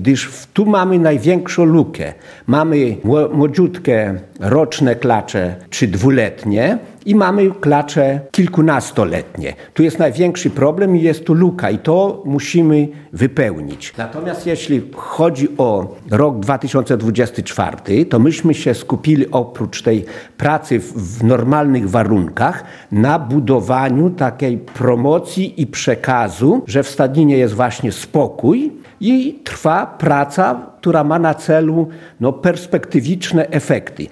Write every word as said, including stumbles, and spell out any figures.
gdyż tu mamy największą lukę. Mamy młodziutkie roczne klacze czy dwuletnie i mamy klacze kilkunastoletnie. Tu jest największy problem i jest tu luka i to musimy wypełnić. Natomiast jeśli chodzi o rok dwa tysiące dwudziesty czwarty, to myśmy się skupili oprócz tej pracy w, w normalnych warunkach na budowaniu takiej promocji i przekazu, że w Stadninie jest właśnie spokój i trwa praca, która ma na celu no, perspektywiczne efekty.